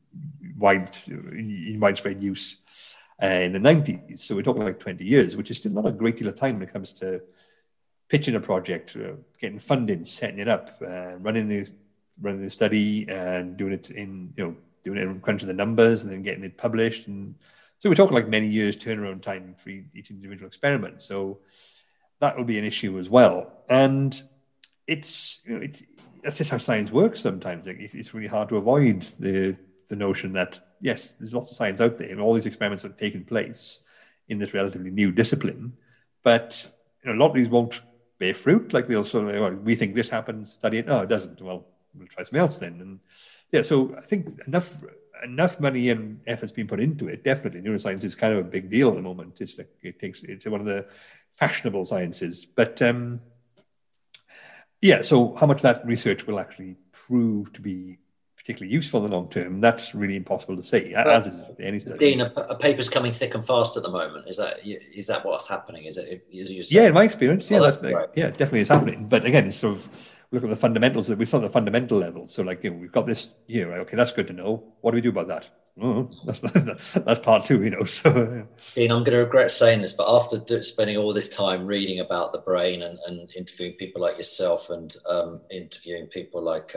in widespread use in the 90s. So we're talking like 20 years, which is still not a great deal of time when it comes to pitching a project, getting funding, setting it up, running the study, and doing it in crunching the numbers and then getting it published. And so we're talking like many years turnaround time for each individual experiment. So that will be an issue as well. And that's just how science works sometimes. Like it's really hard to avoid the notion that, yes, there's lots of science out there and all these experiments are taking place in this relatively new discipline. But a lot of these won't bear fruit. Like they'll sort of, well, we think this happens, study it. No, it doesn't. Well, we'll try something else then. And yeah, so I think enough money and effort's been put into it. Definitely, neuroscience is kind of a big deal at the moment. It's one of the fashionable sciences. But so how much that research will actually prove to be particularly useful in the long term, that's really impossible to say, as is any study. Dean, a paper's coming thick and fast at the moment. Is that what's happening? Is it? Yeah, in my experience, definitely is happening. But again, it's sort of look at the fundamentals that we saw, the fundamental level. So like, we've got this here, right? Okay, that's good to know. What do we do about that? That's part two, So, Dean, I'm going to regret saying this, but after spending all this time reading about the brain and interviewing people like yourself and interviewing people like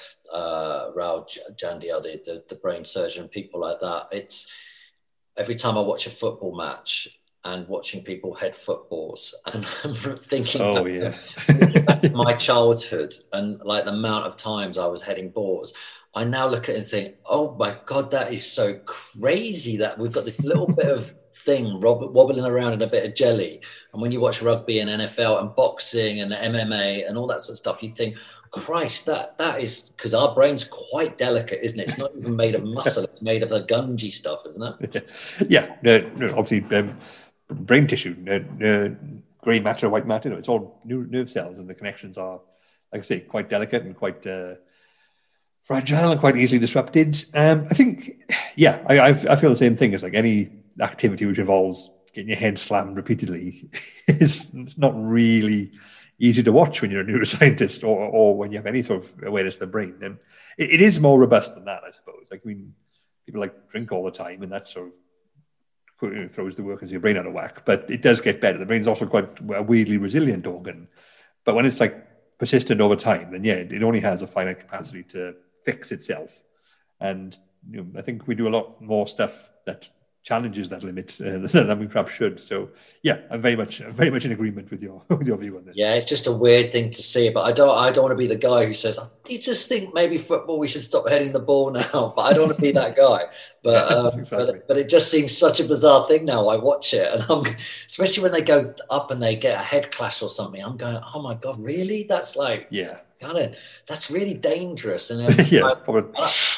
Rao Jandia, the brain surgeon, people like that, it's every time I watch a football match and watching people head footballs, and I'm thinking back to my childhood and like the amount of times I was heading balls. I now look at it and think, oh my God, that is so crazy that we've got this little bit of thing wobbling around in a bit of jelly. And when you watch rugby and NFL and boxing and MMA and all that sort of stuff, you think, Christ, that is, because our brain's quite delicate, isn't it? It's not even made of muscle, it's made of a gungy stuff, isn't it? Yeah, obviously brain tissue, grey matter, white matter, it's all nerve cells, and the connections are, like I say, quite delicate and quite fragile and quite easily disrupted. I think, I feel the same thing. It's like any activity which involves getting your head slammed repeatedly it's not really easy to watch when you're a neuroscientist or when you have any sort of awareness of the brain. And it is more robust than that, I suppose. Like, people like drink all the time, and that sort of throws the workings of your brain out of whack. But it does get better. The brain's also quite a weirdly resilient organ. But when it's like persistent over time, then it only has a finite capacity to fix itself. And I think we do a lot more stuff that challenges that limit than we perhaps should. So I'm very much in agreement with your view on this. Yeah, it's just a weird thing to see, but I don't want to be the guy who says, you just think maybe football, we should stop heading the ball now. But I don't want to be that guy. But exactly. but it just seems such a bizarre thing now. I watch it, and especially when they go up and they get a head clash or something, I'm going, oh my God, really? That's like, that's really dangerous. And and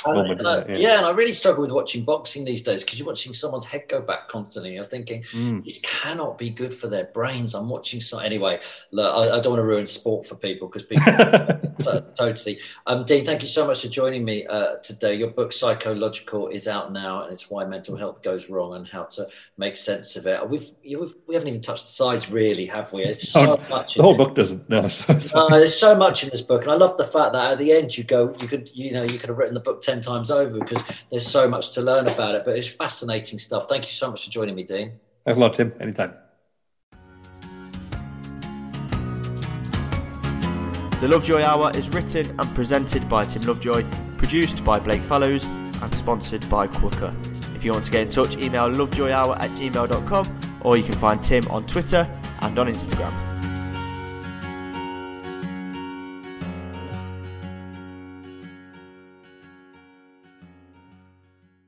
I really struggle with watching boxing these days, because you're watching someone's head go back constantly. You're thinking, it cannot be good for their brains. I'm watching anyway. Look, I don't want to ruin sport for people, because people totally. Dean, thank you so much for joining me today. Your book Psychological is out now, and it's why mental health goes wrong and how to make sense of it. We haven't even touched the sides, really, have we? The whole book doesn't. No, there's so much in this book, and I love the fact that at the end you could have written the book 10 times over, because there's so much to learn about it. But it's fascinating stuff. Thank you so much for joining me, Dean. Thanks a lot, Tim. Anytime. The Lovejoy Hour is written and presented by Tim Lovejoy, produced by Blake Fallows, and sponsored by Quooker. If you want to get in touch, email lovejoyhour@gmail.com, or you can find Tim on Twitter and on Instagram.